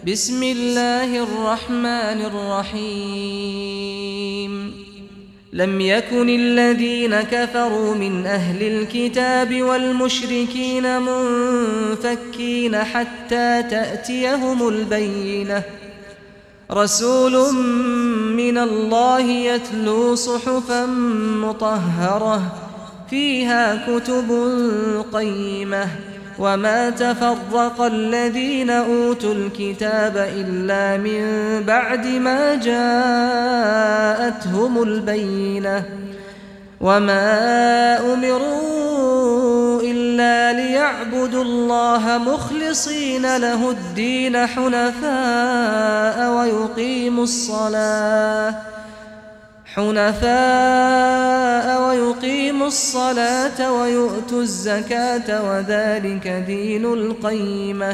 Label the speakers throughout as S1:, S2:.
S1: بسم الله الرحمن الرحيم لم يكن الذين كفروا من أهل الكتاب والمشركين منفكين حتى تأتيهم البينة رسول من الله يتلو صحفا مطهرة فيها كتب قيمة وما تفرق الذين أوتوا الكتاب إلا من بعد ما جاءتهم البينة وما أمروا إلا ليعبدوا الله مخلصين له الدين حنفاء ويقيموا الصلاة ويؤتوا الزكاة وذلك دين القيمة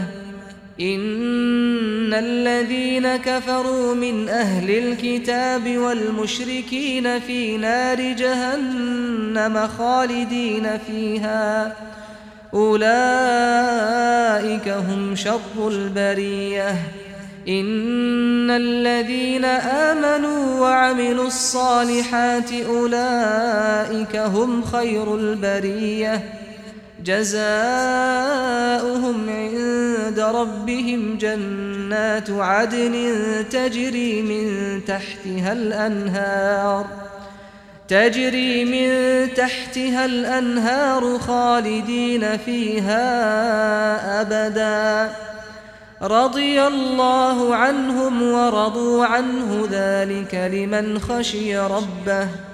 S1: إن الذين كفروا من أهل الكتاب والمشركين في نار جهنم خالدين فيها أولئك هم شر البرية إن الذين آمنوا وعملوا الصالحات أولئك هم خير البرية جزاؤهم عند ربهم جنات عدن تجري من تحتها الأنهار خالدين فيها أبدا رضي الله عنهم ورضوا عنه ذلك لمن خشي ربه